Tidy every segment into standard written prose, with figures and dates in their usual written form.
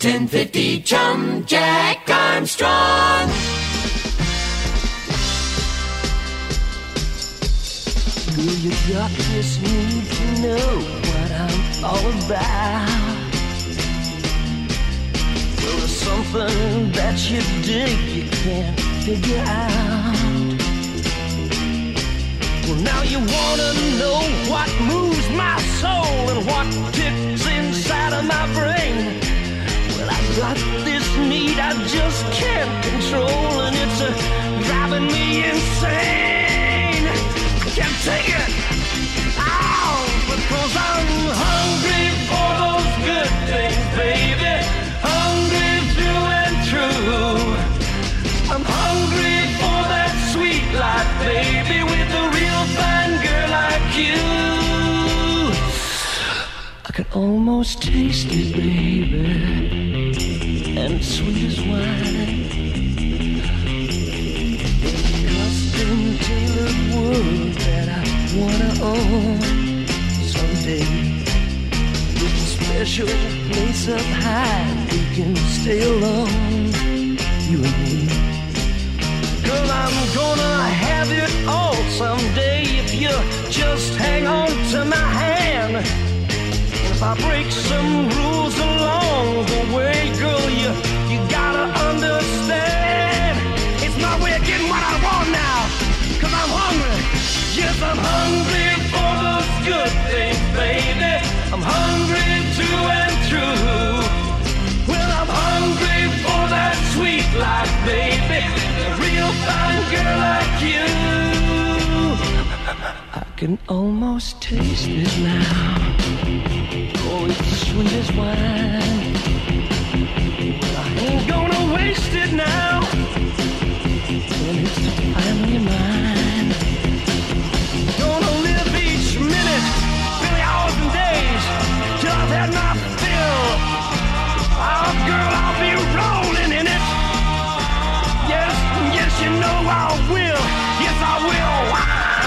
1050 Chum Jack Armstrong. Girl, you just need to know what I'm all about. Well, there's something that you dig you can't figure out. Well, now you wanna know what moves my soul and what ticks inside of my brain. Well, I've got this need I just can't control, and it's driving me insane. Can't take it, ow, because I'm hungry for those good things, baby. Hungry through and through. I'm hungry for that sweet life, baby, with a real fine girl like you. I can almost taste it, baby, and it's sweet as wine. Custom-tailored world that I wanna own someday. With a special place up high, we can stay alone, you and me. Girl, I'm gonna have it all someday if you just hang on to my hand. And if I break some rules along the way, girl, you gotta understand. It's my way of getting what I want now, 'cause I'm hungry. Yes, I'm hungry for those good things, baby. I'm hungry through and through. Well, I'm hungry for that sweet life, baby. A real fine girl like you. I can almost taste it now. Oh, it's sweet as wine. I ain't gonna waste it now. When it's finally mine. Gonna live each minute, really hours and days, till I've had my fill. Oh, girl, I'll be rolling in it. Yes, yes, you know I will. Yes, I will. Wow.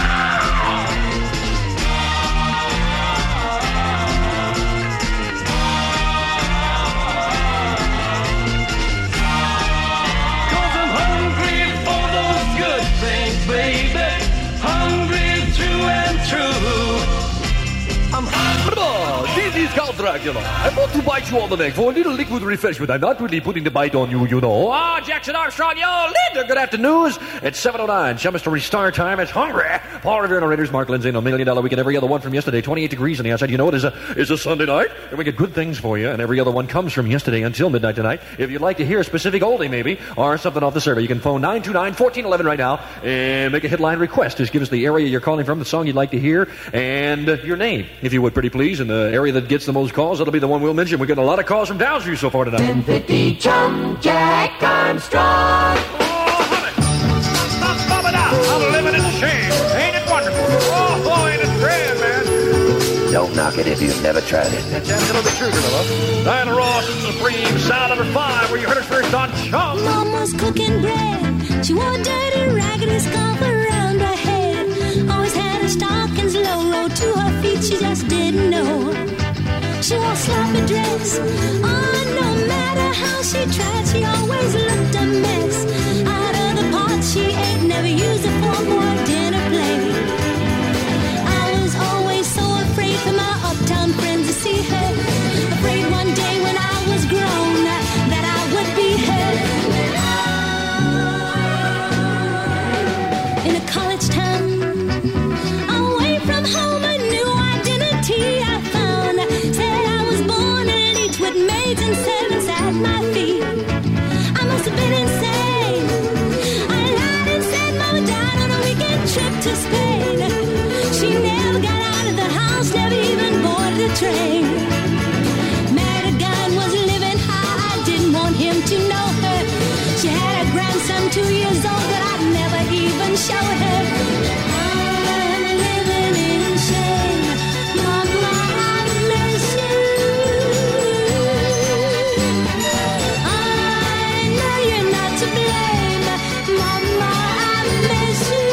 Baby, hungry through and through. I'm This is Count Dracula. I want to bite you on the neck for a little liquid refreshment. I'm not really putting the bite on you, you know. Ah, Jackson Armstrong, yo, Linda, good afternoon. It's 7:09, Chum Mystery Star Time. It's hungry. Paul Revere narrators, Mark Lindsay, and $1 Million Weekend. Every other one from yesterday, 28 degrees on the outside. You know what is a Sunday night, and we get good things for you, and every other one comes from yesterday until midnight tonight. If you'd like to hear a specific oldie, maybe, or something off the survey, you can phone 929-1411 right now and make a headline request. Just give us the area you're calling from, the song you'd like to hear, and your name, if you would, pretty please, and the area that gets the most calls, that'll be the one we'll mention. We're getting a lot of calls from Dowsview so far tonight. 1050 Chum Jack Armstrong. I'm living in shame. Ain't it wonderful? Oh, ain't it grand, man? Don't knock it if you've never tried it. That's absolutely true, Gorilla. Diana Ross and Supreme, sound number 5, where you heard it first on Chum. Mama's cooking bread. She wore a dirty, raggedy scarf around her head. Always had her stockings low, low to her feet. She just didn't know. She wore a sloppy dress. Oh, no matter how she tried, she always looked a mess. Out of the pot she ate, never used a fork or a dinner plate. I was always so afraid for my uptown friends to see her. Afraid one day when I was grown that I would be her. In a college town, away from home, a new identity I found. Said I was born elite with maids and servants at my feet. I must have been insane. I lied and said Mama died on a weekend trip to Spain. She never got out of the house, never even boarded a train. Married a guy and was living high. I didn't want him to know her. She had a grandson 2 years old that I'd never even show her. I'm living in shame. Mama, I miss you. I know you're not to blame. Mama, I miss you.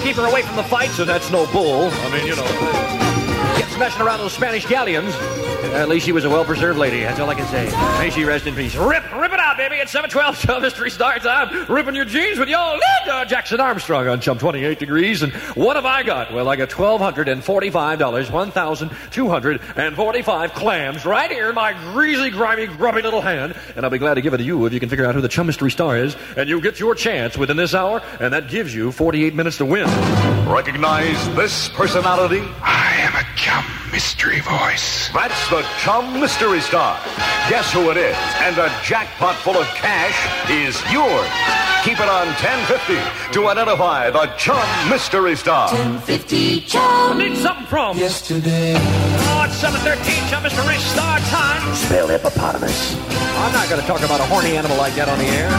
keep her away from the fights, and that's no bull. I mean, you know, kept smashing around those Spanish galleons. At least she was a well-preserved lady. That's all I can say. May she rest in peace. Rip it out, baby. It's 7:12. Chum Mystery Star time. Ripping your jeans with your Linda Jackson Armstrong on Chum 28 Degrees. And what have I got? Well, I got $1,245, 1,245 clams right here in my greasy, grimy, grubby little hand. And I'll be glad to give it to you if you can figure out who the Chum Mystery Star is. And you get your chance within this hour, and that gives you 48 minutes to win. Recognize this personality? I am a Chum Mystery Voice. That's the Chum Mystery Star. Guess who it is, and a jackpot full of cash is yours. Keep it on 1050 to identify the Chum Mystery Star. 1050 Chum. I need something from Yesterday. Oh, it's 7:13, Chum Mystery Star time. Spell hippopotamus. I'm not going to talk about a horny animal like that on the air.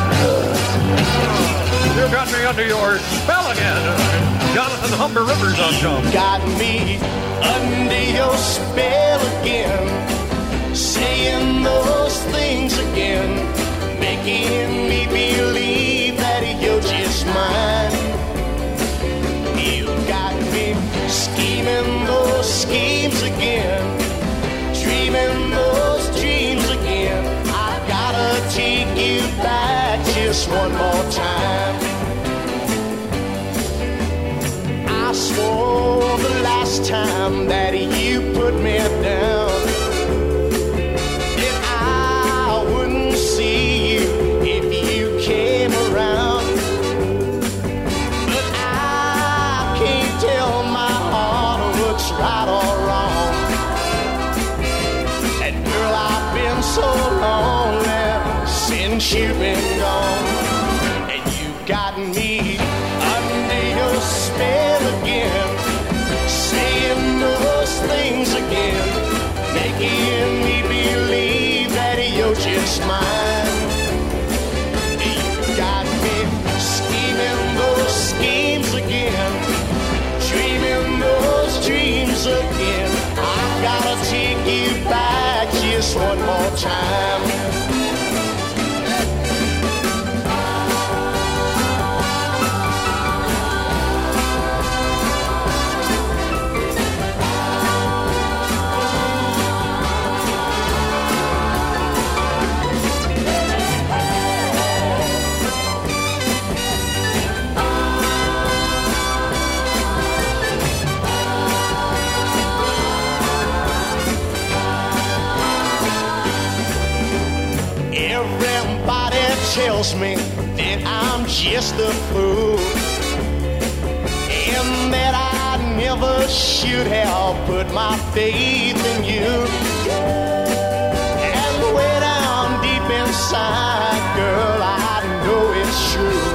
You got me under your spell again. Jonathan Humber Rivers on Chum. Got me under your spell again, saying those things again, making me believe that you're just mine. You got me scheming those schemes again, dreaming those dreams again. I gotta take you back just one more time. I swore the last time that you put me down that I wouldn't see you if you came around. But I can't tell my heart what's right or wrong. And girl, I've been so lonely since you've been gone. And you got me under your spell again, saying those things again, making me believe that you're just mine. You got me scheming those schemes again, dreaming those dreams again. I gotta take you back just one more time. Tells me that I'm just a fool and that I never should have put my faith in you. And way down deep inside, girl, I know it's true,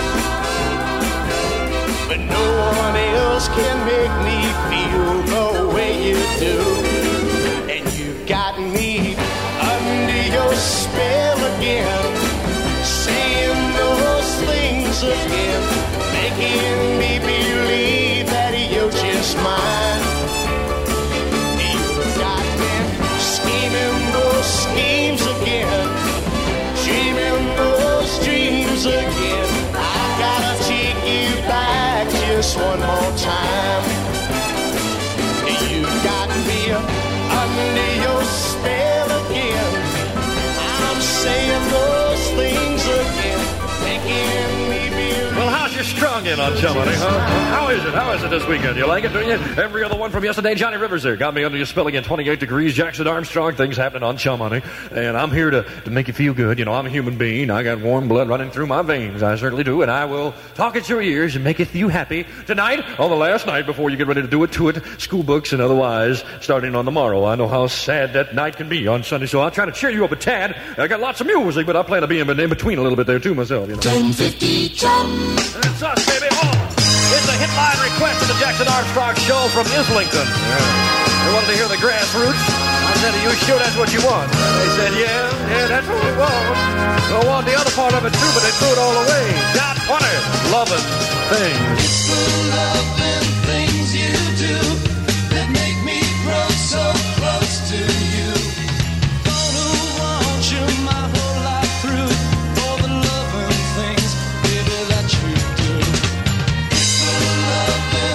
but no one else can make me feel the way you do. And you got me under your spell again, saying those things again, making me believe that you're just mine. You got me scheming those schemes again, dreaming those dreams again. I gotta take you back just one more time. You got me under your spell again, I'm saying those things again, making me believe. Well, how's your strong in on Chum, honey, huh? How is it? How is it this weekend? You like it, don't you? Every other one from yesterday, Johnny Rivers there. Got me under your spell again, 28 Degrees, Jackson Armstrong, things happening on Chum, honey. And I'm here to make you feel good. You know, I'm a human being. I got warm blood running through my veins. I certainly do. And I will talk at your ears and maketh you happy tonight, on the last night before you get ready to do it to it, school books and otherwise, starting on tomorrow. I know how sad that night can be on Sunday, so I'll try to cheer you up a tad. I got lots of music, but I plan to be in between a little bit there, too, myself, you know. 1050 Chum. It's us, baby. Oh, it's a hit line request of the Jackson Armstrong Show from Islington. They wanted to hear the Grassroots. I said, "Are you sure that's what you want?" And they said, yeah, that's what we want. I want the other part of it, too, but they threw it all away. Dot Hunter, loving things. It's the loving things you do that make me grow so close to you. Gonna want you my whole life through. All the loving things, baby, that you do. It's the loving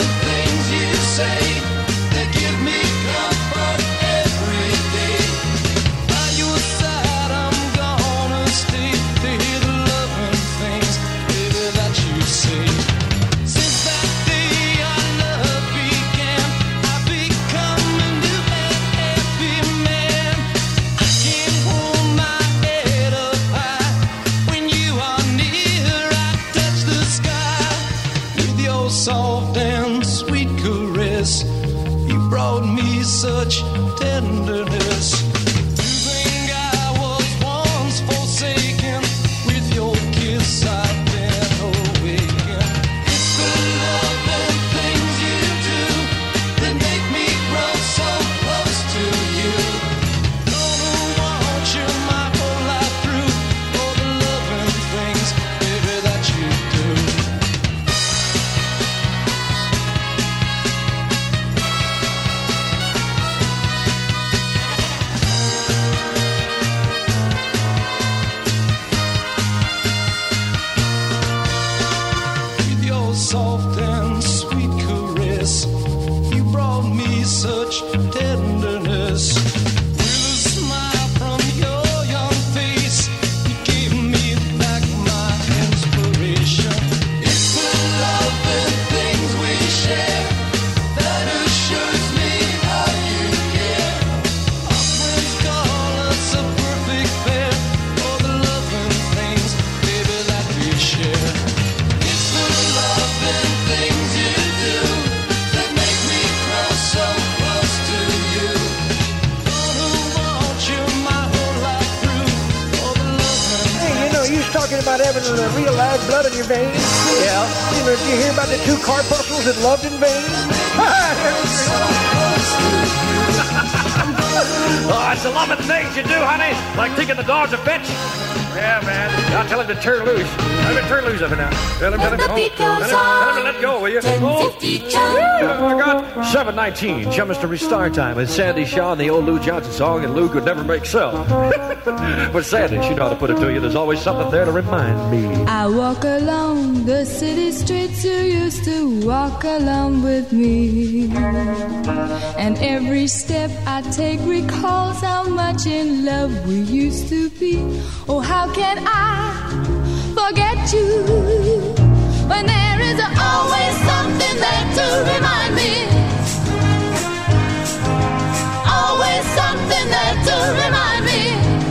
you was talking about having real live blood in your veins. Yeah. Did you hear about the two corpuscles that loved in vain? Oh, it's the loving things you do, honey. Like taking the dog to fetch. Yeah, man. I'll tell him to turn loose. Tell him to turn loose of it now. Tell him to let go, will you? Oh, I got 7:19. Chummas to Restart Time with Sandy Shaw and the old Lou Johnson song, and Lou could never make so. But Sandy, she know how to put it to you. There's always something there to remind me. I walk along the city streets you used to walk along with me. And every step I take recalls how much in love we used to be. Oh, how can I forget you when there is always something there to remind me? Always something there to remind me.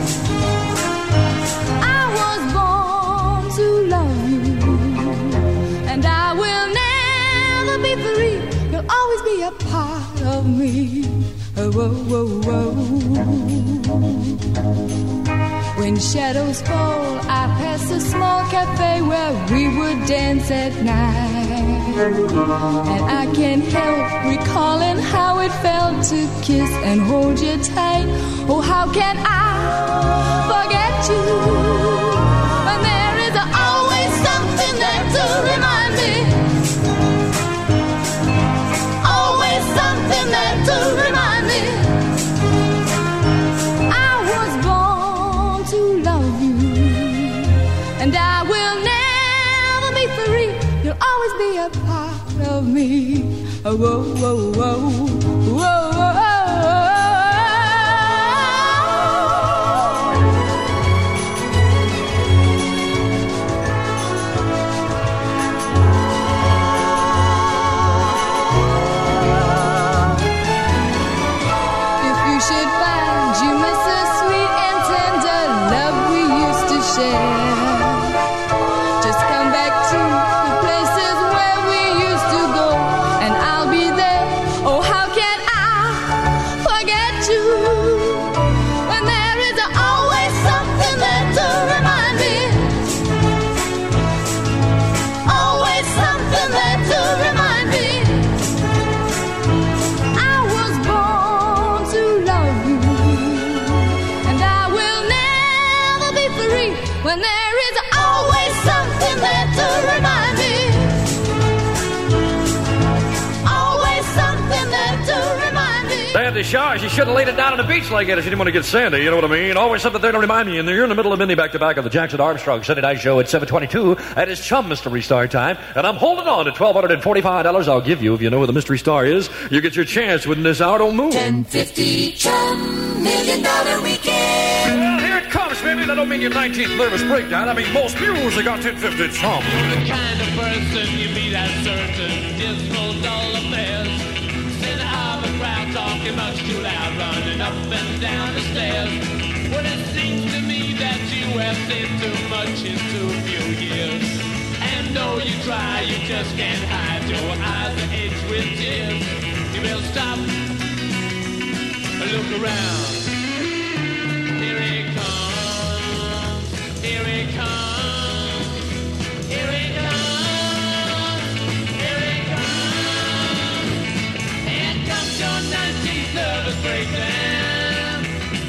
I was born to love you, and I will never be free. You'll always be a part of me. Oh, oh, oh, oh. When shadows fall, I pass a small cafe where we would dance at night. And I can't help recalling how it felt to kiss and hold you tight. Oh, how can I forget you when there is always something there to remind me? Always something there to remind me. And I will never be free. You'll always be a part of me. Oh, whoa, whoa, whoa, whoa, whoa. If you should find you miss the sweet and tender love we used to share, when there is always something there to remind me. Always something there to remind me. Sandy Shaw, she should have laid it down on the beach like that if she didn't want to get Sandy, you know what I mean? Always something there to remind me. And you're in the middle of Mindy back-to-back of the Jackson Armstrong Sunday Night Show at 7:22. That is Chum Mystery Star Time. And I'm holding on to $1,245 I'll give you if you know where the Mystery Star is. You get your chance to win this Auto Moon. 1050 Chum, $1 Million Weekend. Well, here it comes, baby. That don't mean your 19th nervous breakdown. I mean, most music got 1050 Chum. The kind of person you meet at certain dismal, dull affairs. Center of a crowd talking much too loud, running up and down the stairs. Well, it seems to me that you have seen too much in too few years. And though you try, you just can't hide your eyes are edged with tears. You will stop, look around. Here he comes, here he comes, here he comes, here he comes. Here comes your 19th nervous breakdown.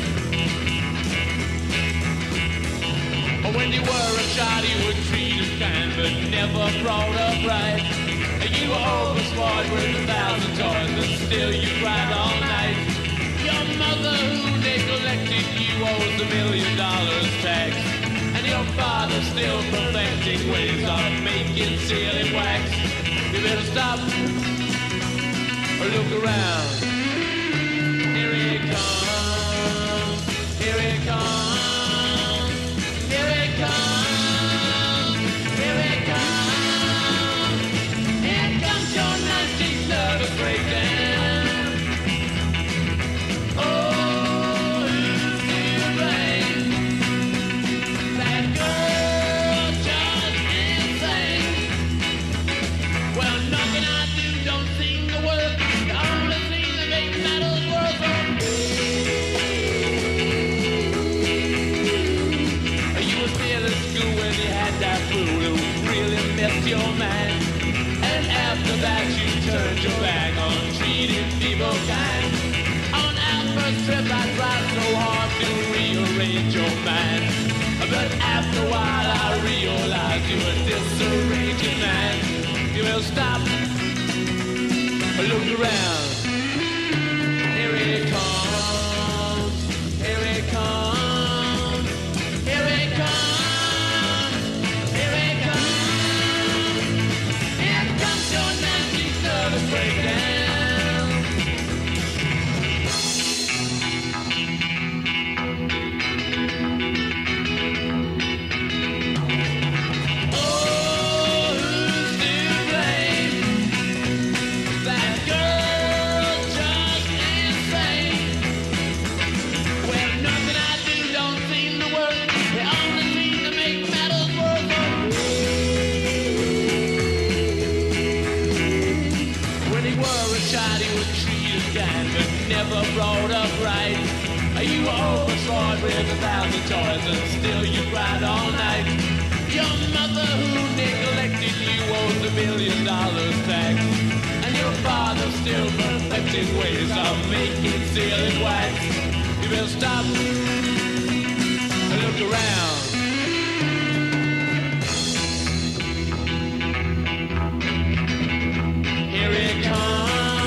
When you were a child, you were treated kind, but never brought up right. You were overspoiled with 1,000 toys, and still you cried all night. Your mother who neglected you owes $1 million tax. And your father still perfecting ways of making sealing wax. You better stop or look around. Here he comes, here he comes, here he comes, here he comes. Here comes your 19th nervous breakdown. Oh, who's to blame? That girl just insane. Well, nothing I do don't seem to work. The only thing that makes matters worse for me. single when you had that fool who really messed your mind. And after that you turned your back on treating people kind. On our first trip I tried so hard to rearrange your mind. But after a while I realized you were disarranging mind. You will stop, look around. Here it comes, here it comes, here it comes, here it comes. Here comes your 19th nervous breakdown. Never brought up right. You were overjoyed with 1,000 toys and still you cried all night. Your mother who neglected you owes $1 million tax. And your father still perfecting ways of making ceiling wax. You will stop and look around. Here it comes.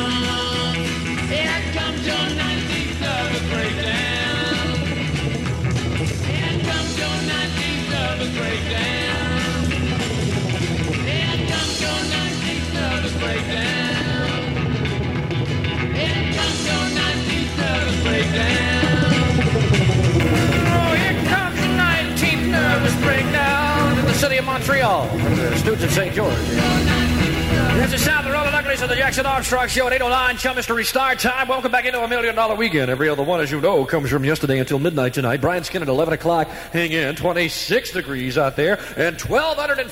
Here comes your 19th nervous breakdown. Here comes your 19th nervous breakdown. Here comes your 19th nervous breakdown. Here comes your 19th nervous breakdown. Oh, here comes the 19th nervous breakdown in the city of Montreal. The students at St. George. Here's the sound of the Rolling Uglies of the Jackson Armstrong Show at 8:09. Chum Mystery Star Time. Welcome back into $1 Million Weekend. Every other one, as you know, comes from yesterday until midnight tonight. Brian Skin at 11 o'clock. Hang in. 26 degrees out there. And $1,250,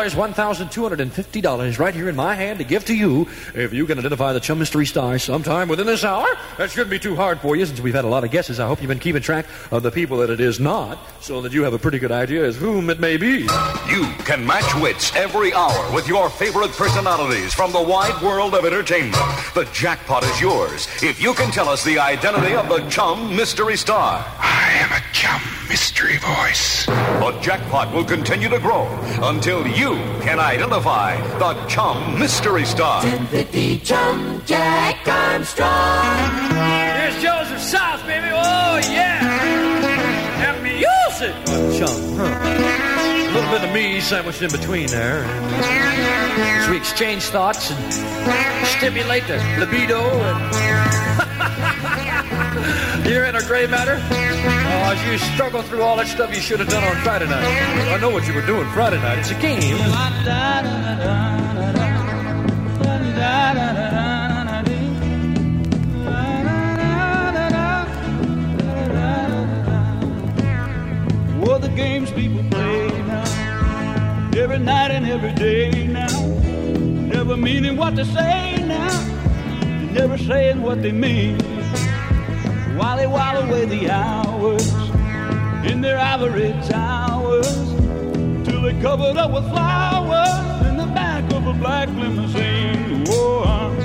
$1,250 right here in my hand to give to you if you can identify the Chum Mystery Star sometime within this hour. That shouldn't be too hard for you since we've had a lot of guesses. I hope you've been keeping track of the people that it is not so that you have a pretty good idea as whom it may be. You can match wits every hour with your favorite personalities from the wide world of entertainment. The jackpot is yours if you can tell us the identity of the Chum Mystery Star. I am a Chum Mystery Voice. The jackpot will continue to grow until you can identify the Chum Mystery Star. 1050 Chum Jack Armstrong. Here's Joseph South, baby. Oh, yeah. And music. Chum, huh? A little bit of me sandwiched in between there. As we exchange thoughts and stimulate the libido. And you're in a gray matter. As you struggle through all that stuff you should have done on Friday night. I know what you were doing Friday night. It's a game. Well, the games people play now, every night and every day now, never meaning what they say now, never saying what they mean, while they while away the hours in their ivory towers, till they're covered up with flowers in the back of a black limousine. Whoa,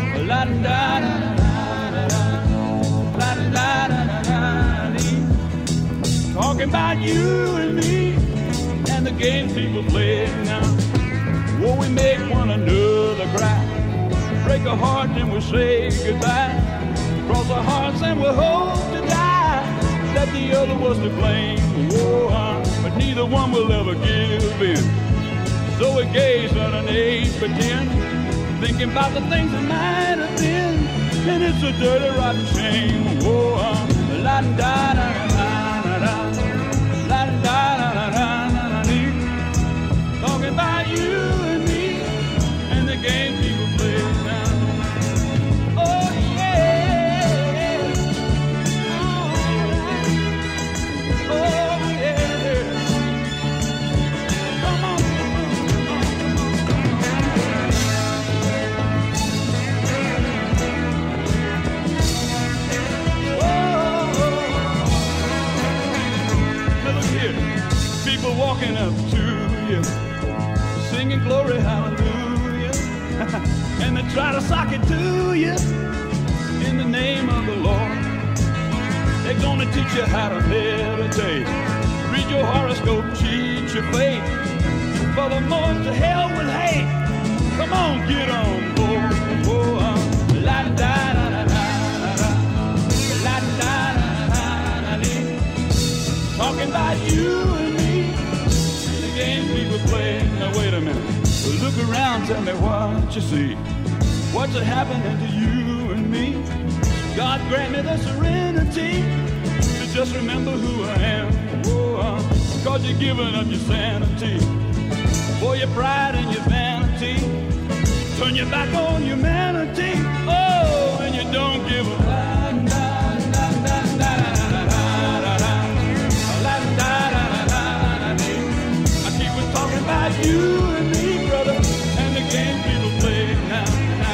talking about you and me and the games people play now. Whoa, we make one another cry, break a heart and we say goodbye, cross our hearts and we hope to die that the other was to blame. Whoa, but neither one will ever give in. So we gaze underneath, pretend, thinking about the things that might have been, and it's a dirty, rotten shame. Whoa, la da da da da da, la da da da da da, talking about you and me and the game people play now. Oh yeah, oh yeah, come on. walking up to you, singing glory, hallelujah. And they try to sock it to you in the name of the Lord. They're gonna teach you how to meditate, read your horoscope, cheat your fate. And furthermore, to hell with hate. Come on, get on board. Oh, la da da da da da, la da da da da. Talking about you and me, the game people play. Now wait a minute, look around, tell me what you see. What's happening to you and me? God grant me the serenity to just remember who I am. Oh, cause you're giving up your sanity for your pride and your vanity. Turn your back on humanity. Oh, and you don't give a I keep on talking about you and me, brother, and the game people play now.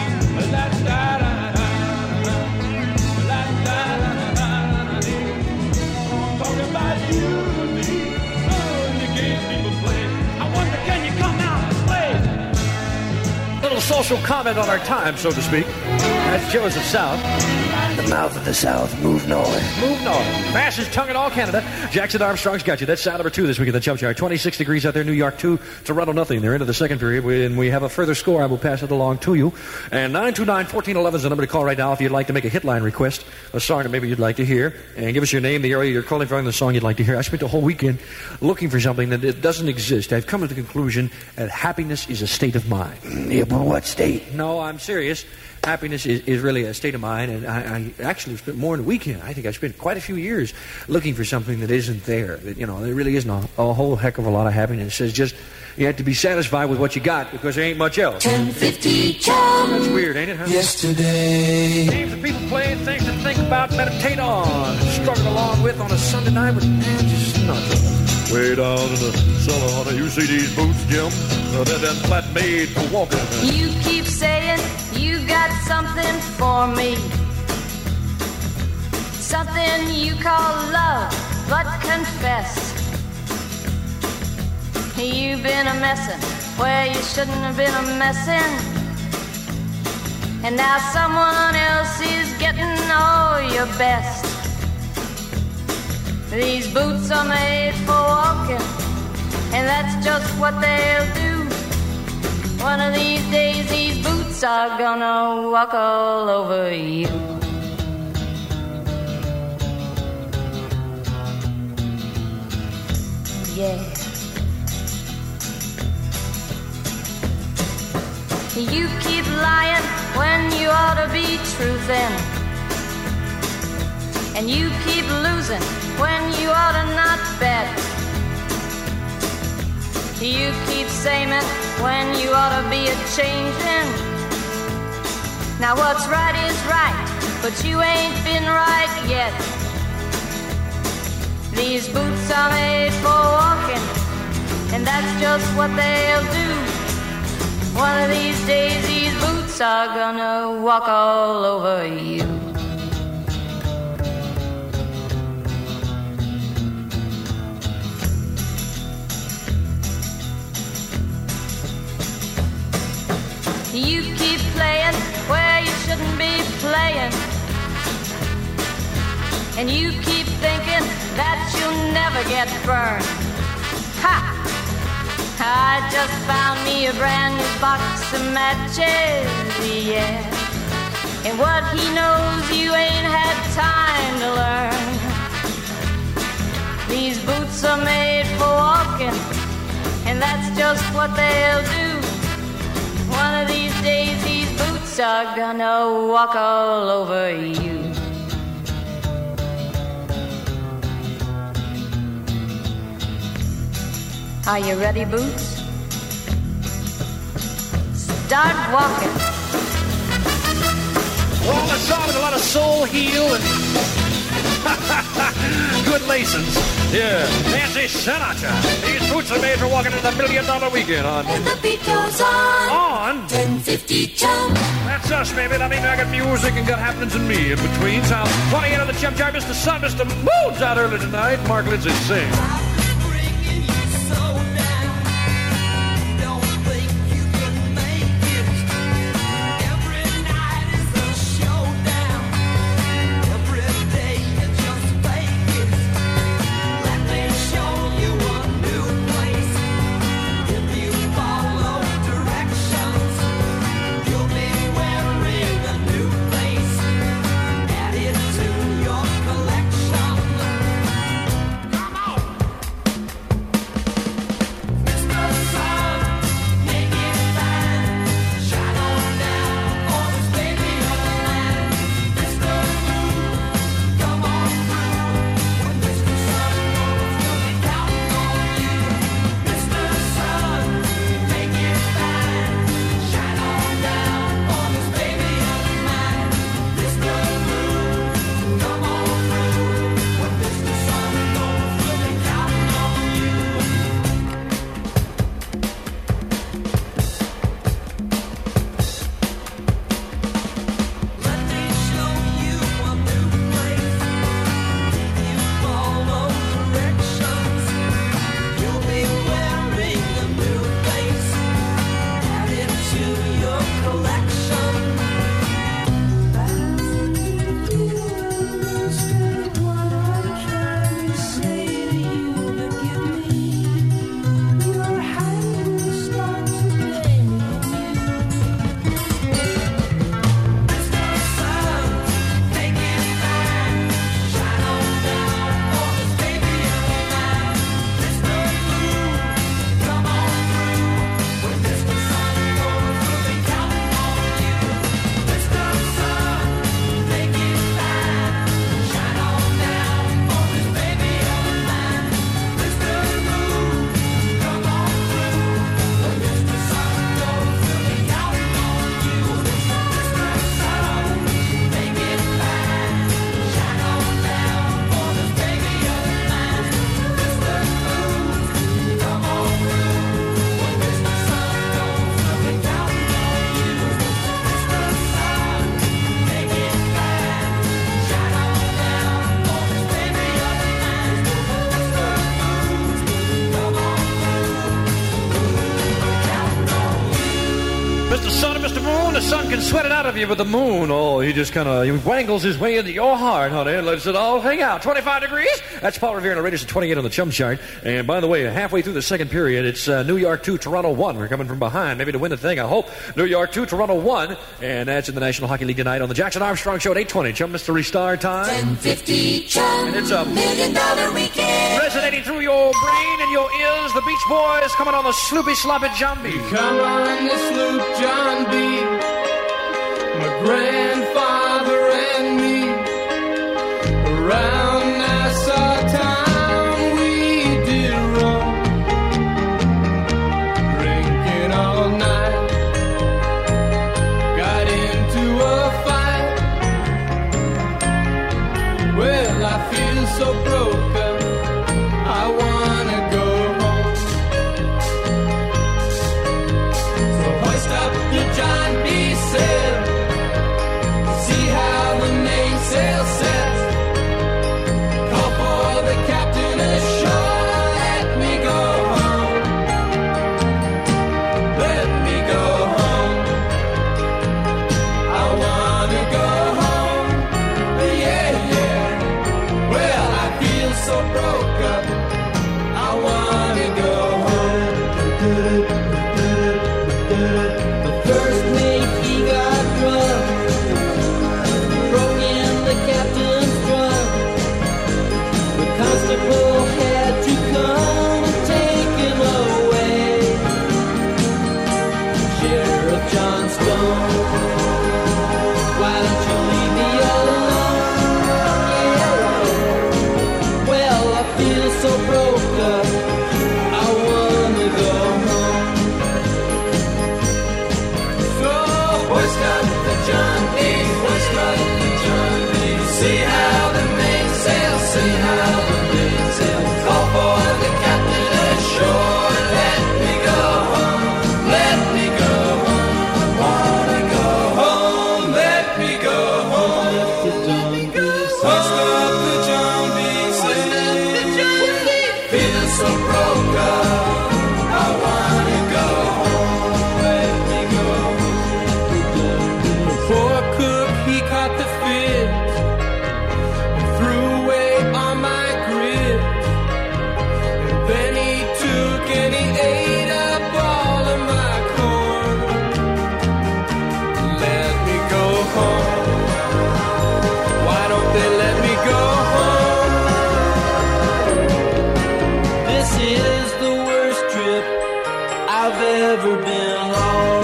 Talking about you and me, oh, and the game people play. I wonder, can you come out and play? Little social comment on our time, so to speak. That's Joseph South. The mouth of the South, move north. Move north. Fastest tongue in all Canada. Jackson Armstrong's got you. That's sound number 2 this week in the Chum Chart. 26 degrees out there, New York 2, Toronto nothing. They're into the second period. When we have a further score, I will pass it along to you. And 929-1411 is the number to call right now if you'd like to make a hitline request, a song that maybe you'd like to hear, and give us your name, the area you're calling from, the song you'd like to hear. I spent the whole weekend looking for something that it doesn't exist. I've come to the conclusion that happiness is a state of mind. Yeah, but what state? No, I'm serious. Happiness is really a state of mind, and I actually spent more than a weekend. I think I spent quite a few years looking for something that isn't there. That, you know, there really isn't a whole heck of a lot of happiness. It's just you have to be satisfied with what you got because there ain't much else. 1050 Chum. That's weird, ain't it, huh? Yesterday. Games that people play, things to think about, meditate on, struggle along with on a Sunday night, but man, just nothing. Way down in the cellar, honey, you see these boots, Jim? That flat made for walking. You keep saying you got something for me, something you call love, but confess you've been a messin' where you shouldn't have been a messin', and now someone else is getting all your best. These boots are made for walking, and that's just what they'll do. One of these days these boots are gonna walk all over you. Yeah. You keep lying when you ought to be truthin', and you keep losing when you ought to not bet. You keep saying when you ought to be a-changin'. Now what's right is right, but you ain't been right yet. These boots are made for walking, and that's just what they'll do. One of these days these boots are gonna walk all over you. You keep playing where you shouldn't be playing, and you keep thinking that you'll never get burned. Ha! I just found me a brand new box of matches, yeah. And what he knows you ain't had time to learn. These boots are made for walking, and that's just what they'll do. One of these days these boots are gonna walk all over you. Are you ready, Boots? Start walking. Well, the song with a lot of soul heel and good lacings. Yeah, Nancy Sinatra. These boots are made for walking in the $1 million weekend on. And the beat goes on. On 1050 Chum. That's us, baby. That means I got music and got happenings in me in between. Sounds 28 of the Chum Chart. Mr. Sun, Mr. Moon's out early tonight. Mark Lindsay sing. Bringing you so moon, the sun can sweat it out of you, but the moon, oh, he just kind of wangles his way into your heart, honey, and lets it all hang out. 25 degrees. That's Paul Revere and the Raiders at 28 on the Chum chart. And by the way, halfway through the second period, it's New York 2, Toronto 1. We're coming from behind, maybe to win the thing, I hope. New York 2, Toronto 1. And that's in the National Hockey League tonight on the Jackson Armstrong Show at 8:20. Chum Mystery Star time. 1050 Chum. And it's a $1 Million Weekend. resonating through your brain and your ears. The Beach Boys coming on the Sloopy Sloppy John B. Come on the sloop, John B. My grandfather and me. Around Nassau town we did roam. Drinking all night. Got into a fight. Well, I feel so broken. I wanna go home. So hoist up your John B. sail. See how the mainsail sets. Call for the captain ashore. Let me go home. Let me go home. I wanna go home. Yeah, yeah. Well, I feel so broke up. I wanna go home. The first mate, he got drunk. Broke in the captain's drum. The constable had to come and take him away. Sheriff John Stone, why don't you leave me alone? Yeah. Well, I feel so broke up. I wanna go home. So hoist up the John B. Hoist up the John B. See how the mainsail, see how the mainsail. Call for the captain ashore. Let me go home. Let me go home. I wanna go home. Let me go home. Hoist up the John B. Feel so broke up. I wanna go home. Let me go home. Poor cook, he caught the fit and threw away all my grit. And then he took and he ate up all of my corn. Let me go home. Why don't they let me go home? This is the worst trip I've ever been on.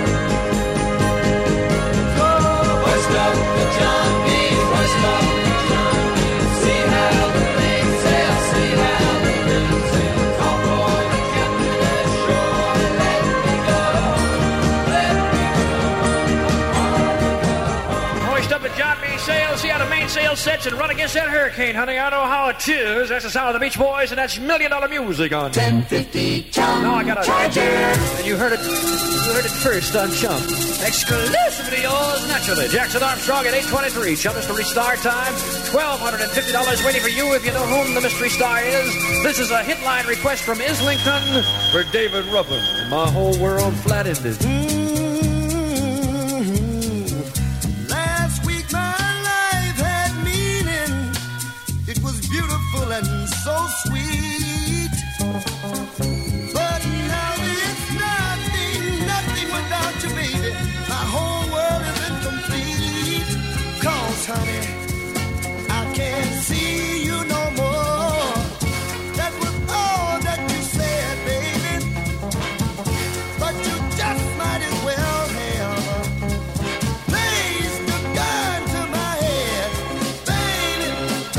Hoist up the John B. Hoist up the John B. See how the mainsail, see how the mainsail. Call for the captain ashore. Let me go home. Let me go home. Hoist up the John B. sail, see how the mainsail sets and run against that hurricane, honey. I know how it is. That's the sound of the Beach Boys, and that's $1 Million Music on 1050 Chum. Now I got a Charger. And you heard it first on Chum. Exclusively yours, naturally. Jackson Armstrong at 8:23. Chum Mystery Star time. $1,250 waiting for you if you know whom the mystery star is. This is a hitline request from Islington for David Ruffin. My whole world flat-ended. Last week my life had meaning. It was beautiful and so sweet. But now it's nothing without you, baby. My whole world is incomplete. 'Cause, honey, I can't see you no more. That was all that you said, baby. But you just might as well have placed the gun to my head. Baby,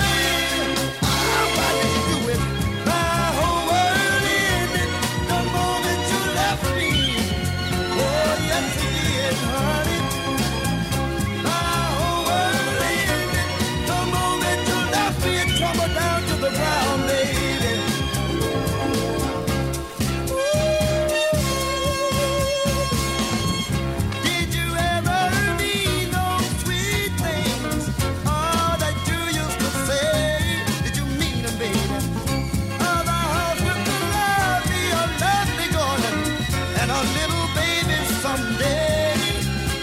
why did you do it? My whole world ended the moment you left me. Oh, yes it did, honey. My whole world ended the moment you left me and tumbled down to the ground, baby. Did you ever mean those sweet things? All that you used to say, did you mean them, baby? Oh, the house with the lovely, a lovely garden, and a little baby someday.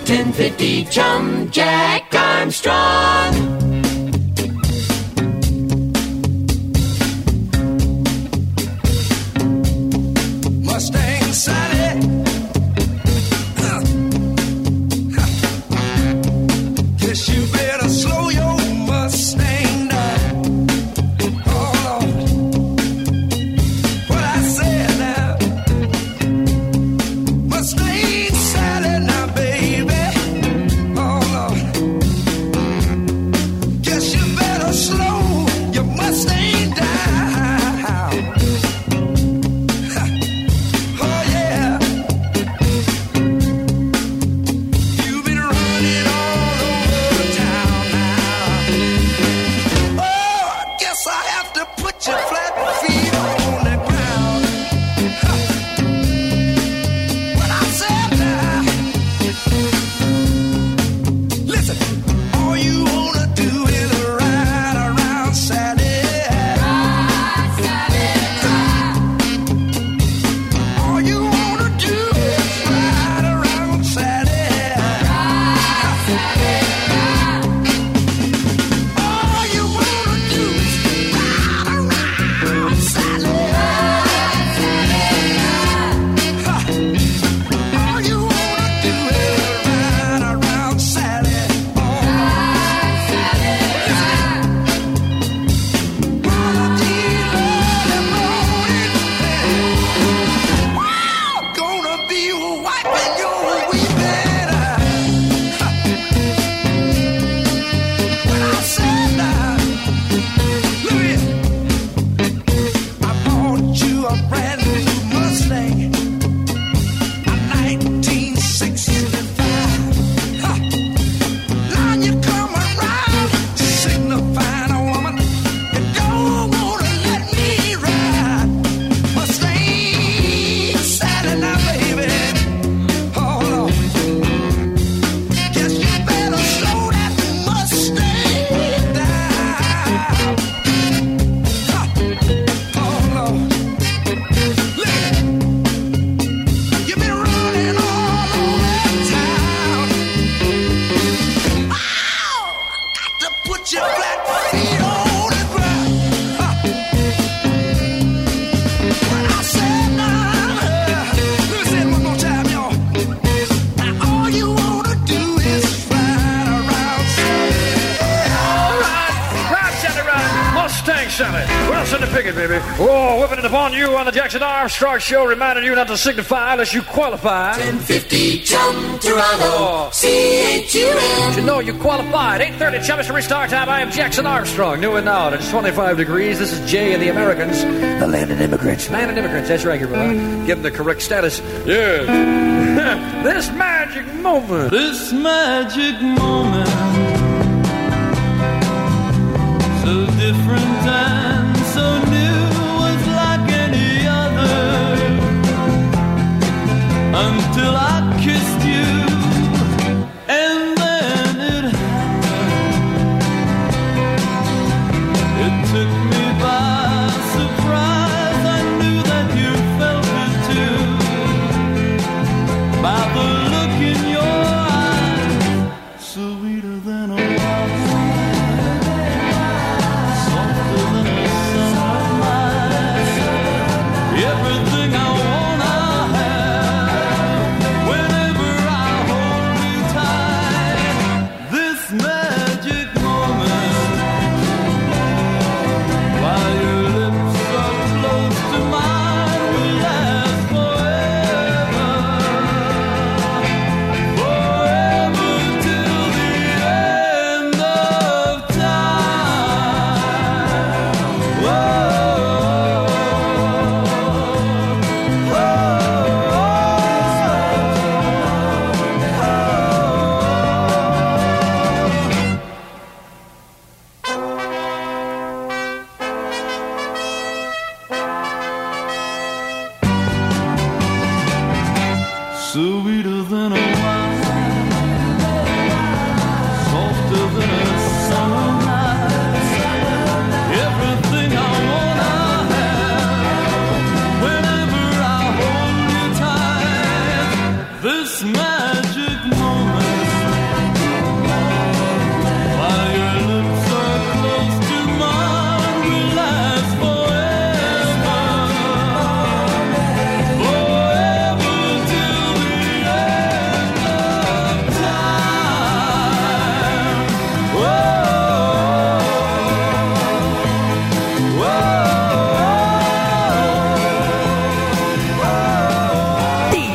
1050 Chum Jack Armstrong. Mustang Sally. Guess you better slow your Mustang down. Oh Lord, what I said now. Mustang Sally now, baby. Oh Lord, guess you better slow your Mustang down. Oh yeah, you've been running all over town now. Oh, I guess I have to put your flat feet on the ground. What I said now. Listen, all you wanna do is ride around Sally. All you wanna do is ride around Sally. All you wanna do is ride around Sally. All you wanna do is ride around Sally. Gonna be wiping your weeping eye. When I said that, look here, I bought you a brand new Mustang, a 1965. Now you come around signifying a woman you don't wanna let me ride. Mustang Sally now, baby. Oh Lord, guess you better slow that Mustang down. Oh Lord, look, you've been running all over town. Oh, I got to put your flat feet on the ground. What I said now, let me say it one more time, y'all. Now all you wanna do is ride around Sally. Right, Sally, right. Mustang Sally. Wilson the Pickett, baby. Oh, whipping it upon you on the Jackson Armstrong Show, reminding you not to signify unless you qualify. 1050 Chum Toronto. CHUM. You know you qualified. 8:30 Chum Mystery Star Time. I am Jackson Armstrong. New and now. It's 25 degrees. This is Jay and the Americans. The land of immigrants. Land of immigrants. That's right, brother. Give them the correct status. Yes. This magic moment. This magic moment, so different and so new, was like any other, until I kissed you, and then it happened. It took me by surprise. I knew that you felt it too, by the look in your eyes, sweeter than a wildfire, softer than a summer night. Everything I wanna have,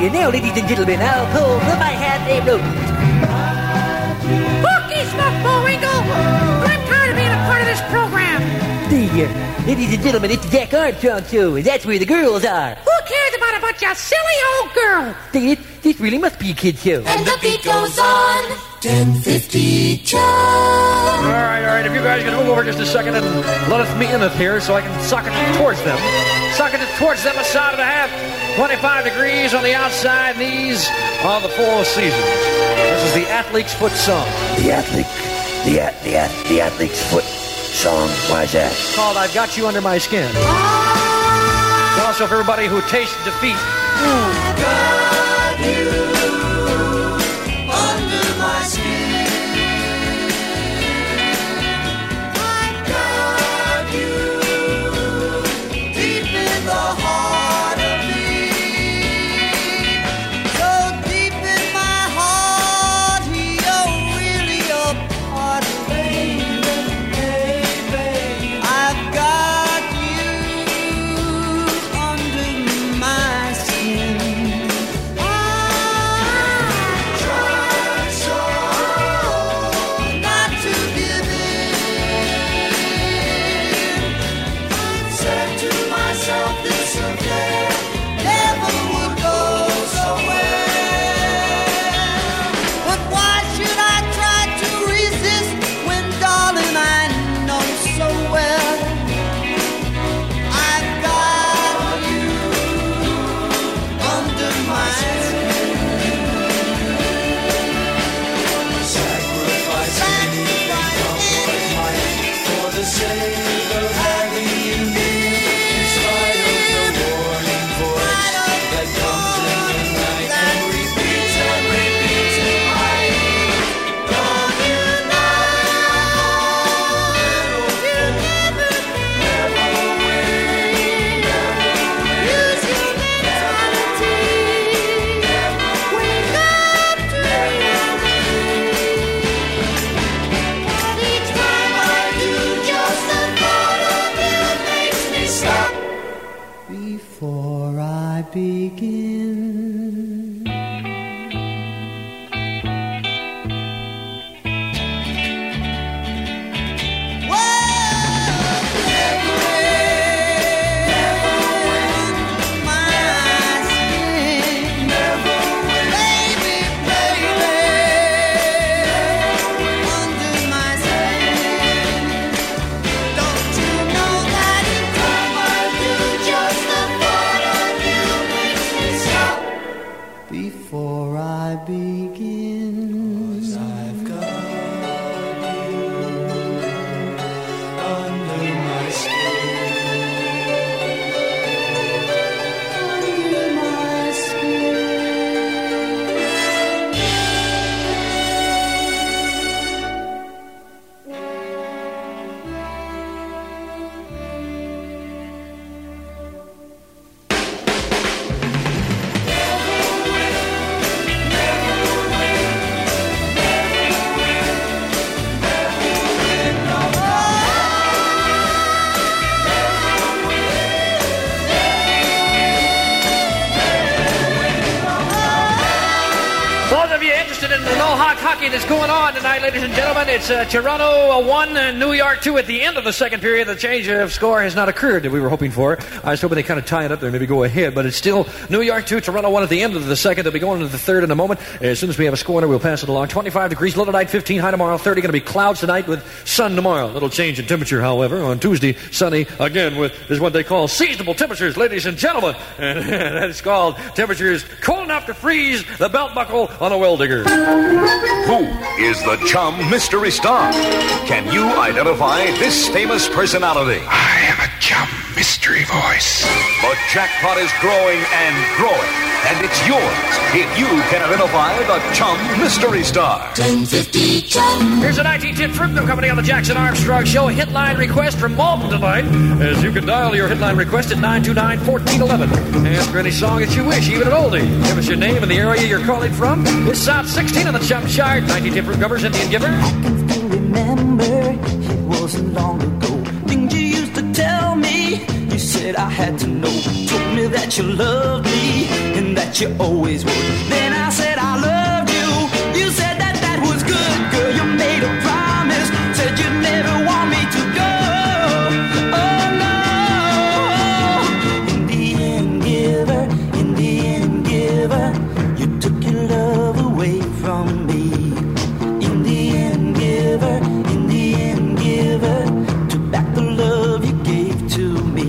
And now, ladies and gentlemen, I'll pull the my hat and rope. Fucky Smoke Bullwinkle! I'm tired of being a part of this program. Ladies and gentlemen, it's the Jack Armstrong Show, and that's where the girls are. Who cares about a bunch of silly old girls? Dang it, this really must be a kid's show. And the beat goes on. 10:50 Chum. All right. If you guys can move over just a second and let us meet in it here so I can sock it towards them. Socket it towards them, a side and a half. 25 degrees on the outside, knees on the Four Seasons. This is the Athlete's Foot song. The Athlete's Foot song. Why is that? It's called I've Got You Under My Skin. It's also for everybody who tastes defeat. Got you under my skin. I got you deep in the heart of me. So deep in my heart, you're really a part of me. I've got you under my skin. I tried so not to give in. Said to myself this affair never would go so well. But why should I try to resist when, darling, I know so well I've got you under my skin. Sacrifice anything for the sake of having you near, in spite of the warning voice that comes in the night and repeats in my ear. Don't you know you never win, use your mentality, wake up to reality. And each time I do, just the thought of you makes me stop before I begin. Before I begin, 'cause I've got you under my skin, under my skin. Those of you interested in the no-hawk hockey that's going on tonight, ladies and gentlemen, it's Toronto 1 and New York 2 at the end of the second period. The change of score has not occurred that we were hoping for. I was hoping they kind of tie it up there, maybe go ahead, but it's still New York 2, Toronto 1 at the end of the second. They'll be going into the third in a moment. As soon as we have a score, we'll pass it along. 25 degrees, low tonight, 15, high tomorrow, 30. Going to be clouds tonight with sun tomorrow. A little change in temperature, however. On Tuesday, sunny again with is what they call seasonable temperatures, ladies and gentlemen. And that is called temperatures cold enough to freeze the belt buckle on a well digger. Who is the Chum Mystery Star? Can you identify this famous personality? I am a Chum Mystery Voice. The jackpot is growing and growing, and it's yours if you can identify the Chum Mystery Star. 10:50 Chum. Here's a 1910 Fruit Group Company on the Jackson Armstrong Show. Hitline request from Malton tonight, as you can dial your hitline request at 929-1411. Ask for any song that you wish, even an oldie. Give us your name and the area you're calling from. It's South 16 on the Chum Chart. 1910 Fruit Covers, Indian Giver. I can still remember, it wasn't long ago. Things you used to tell me, you said I had to know. Told me that you loved me and that that you always would. Then I said I loved you. You said that that was good, girl. You made a promise, said you'd never want me to go. Oh no. In the end, giver, you took your love away from me. In the end, giver, took back the love you gave to me.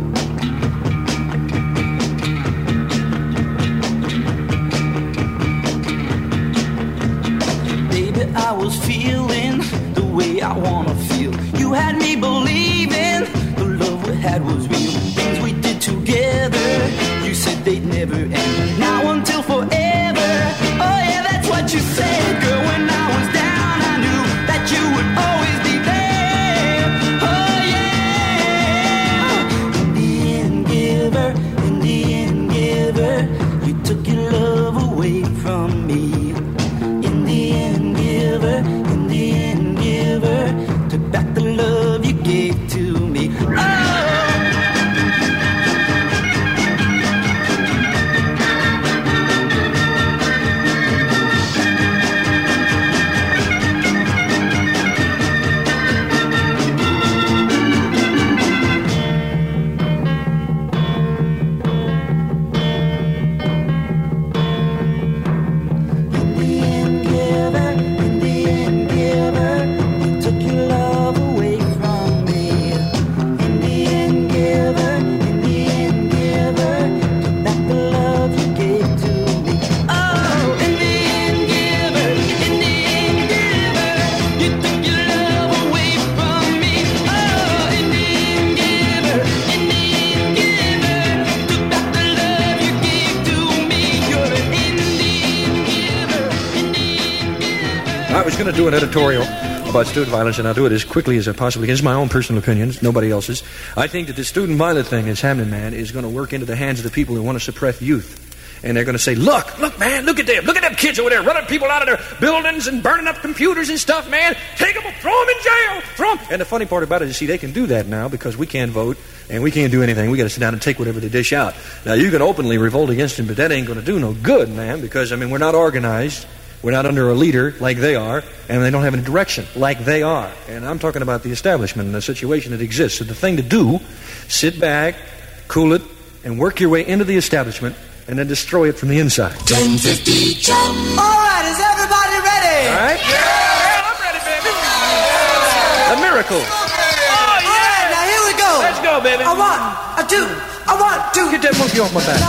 Baby, I was feeling the way I wanna feel. You had me believing the love we had was real. Things we did together, you said they'd never end. Now until forever, oh yeah, that's what you said. Girl, when I was down, I knew that you would always be there. Oh yeah. In the end, giver, you took your love away from me. In the end, giver, took back the love you gave to me. Oh. I was going to do an editorial about student violence, and I'll do it as quickly as I possibly can. It's my own personal opinions, nobody else's. I think that the student violence thing that's happening, man, is going to work into the hands of the people who want to suppress youth. And they're going to say, look, man, look at them kids over there running people out of their buildings and burning up computers and stuff, man. Take them, throw them in jail, throw them. And the funny part about it is, see, they can do that now because we can't vote and we can't do anything. We got to sit down and take whatever they dish out. Now, you can openly revolt against them, but that ain't going to do no good, man, because, I mean, we're not organized. We're not under a leader like they are, and they don't have any direction like they are. And I'm talking about the establishment and the situation that exists. So the thing to do, sit back, cool it, and work your way into the establishment, and then destroy it from the inside. 1050 Chum. All right, is everybody ready? All right? Yeah, I'm ready, baby. A miracle. Oh, yeah. All right, now here we go. Let's go, baby. I want to. Get that monkey off my back.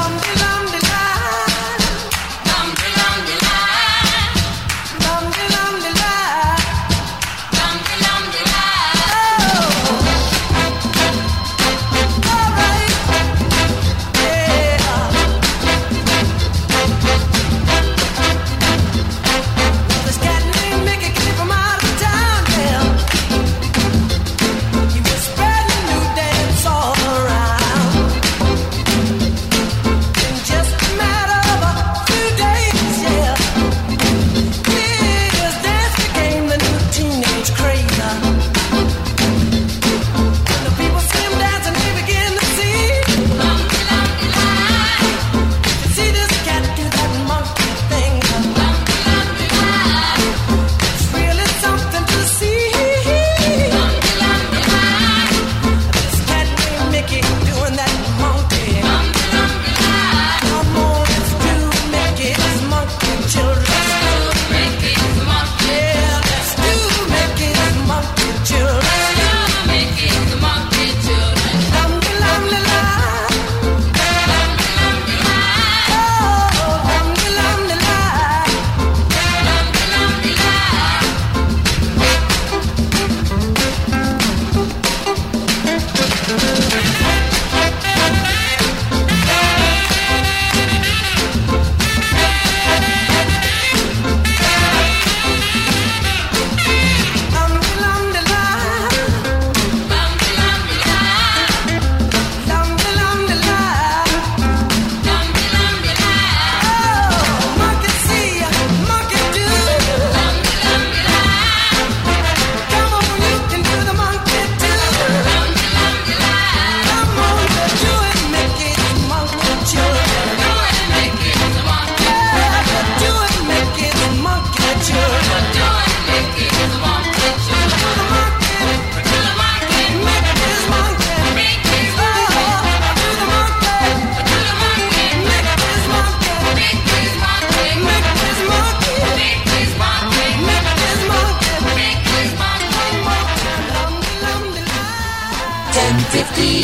Spreading new dance all around.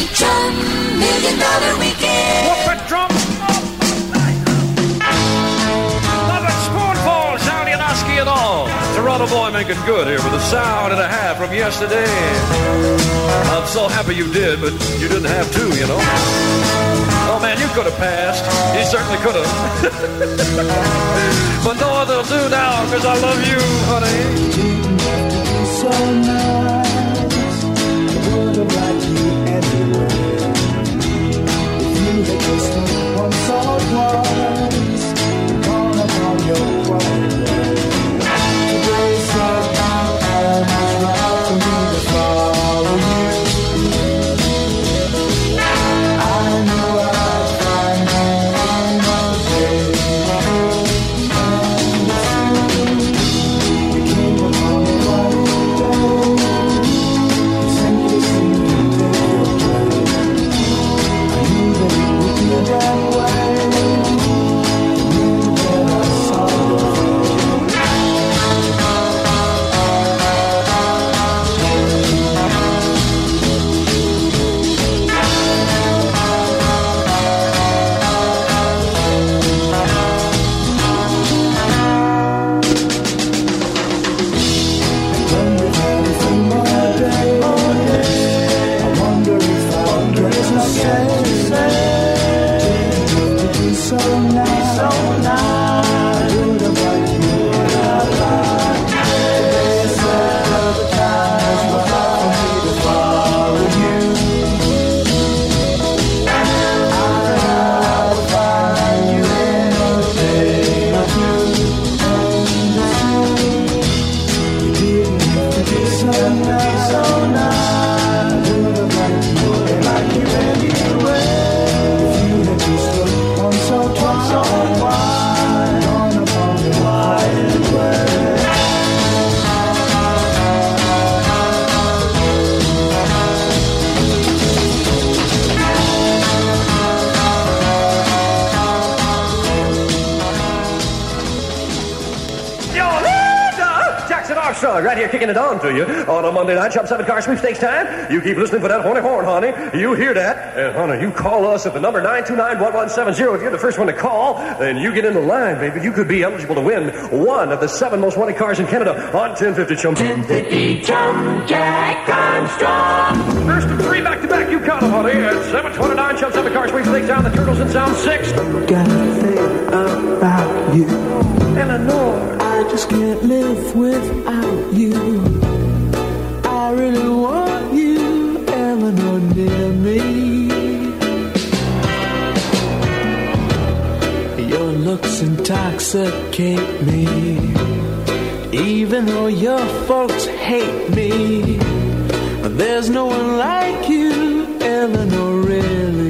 Chum, $1 Million Weekend. Whoop it, drum. Love it, spoonful, sound Yanoski and all. Toronto boy making good here with a sound and a half from yesterday. I'm so happy you did, but you didn't have to, you know. Oh man, you could have passed. You certainly could have. But no one will do now, because I love you, honey. So nice, I would have liked you anyway. If you had just looked once or twice, gone upon your quiet way. Today said how much right for me to follow you. I knew I'd find you on my day. You came upon me right simply seemed to take your place. I knew that it would be that way. Knew that I saw your Armstrong, right here kicking it on to you on a Monday night Chum 7 car sweepstakes time. You keep listening for that horny horn, honey. You hear that? And, honey, you call us at the number 929-1170. If you're the first one to call, then you get in the line, baby. You could be eligible to win one of the 7 most wanted cars in Canada on 1050 Chum. 1050 Chum Jack Armstrong. First of 3 back-to-back, you count them, honey. At 729 Chum 7 car sweepstakes down the Turtles in Sound 6. Gotta think about you, Eleanor. I just can't live without you. I really want you, Eleanor, near me. Your looks intoxicate me, even though your folks hate me. There's no one like you, Eleanor, really.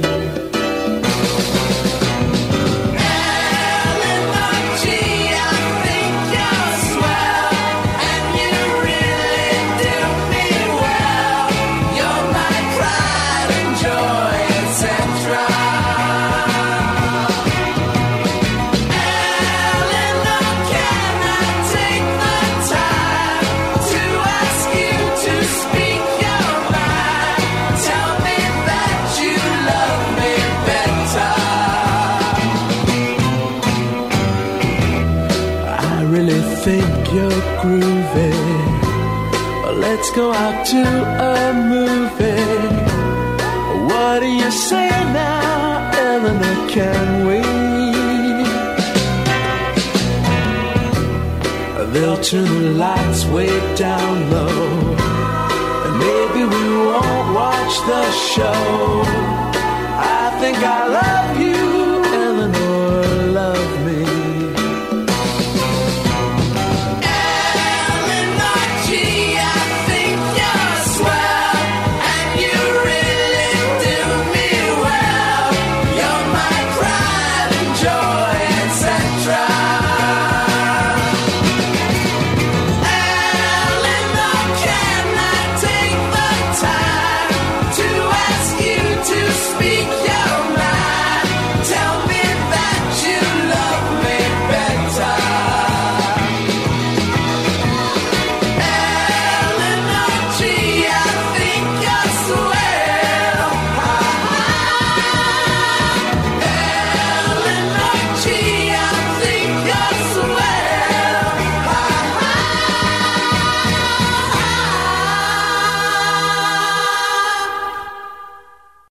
Think you're groovy. Let's go out to a movie. What do you say now, Eleanor? Can we? They'll turn the lights way down low, and maybe we won't watch the show. I think I love you,